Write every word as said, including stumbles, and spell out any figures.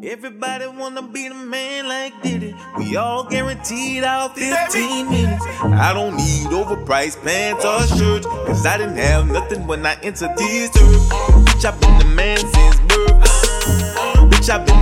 Everybody wanna be the man like Diddy. We all guaranteed out fifteen minutes. I don't need overpriced pants or shirts, cause I didn't have nothing when I entered this earth. Bitch, I've been the man since birth. Bitch, I've been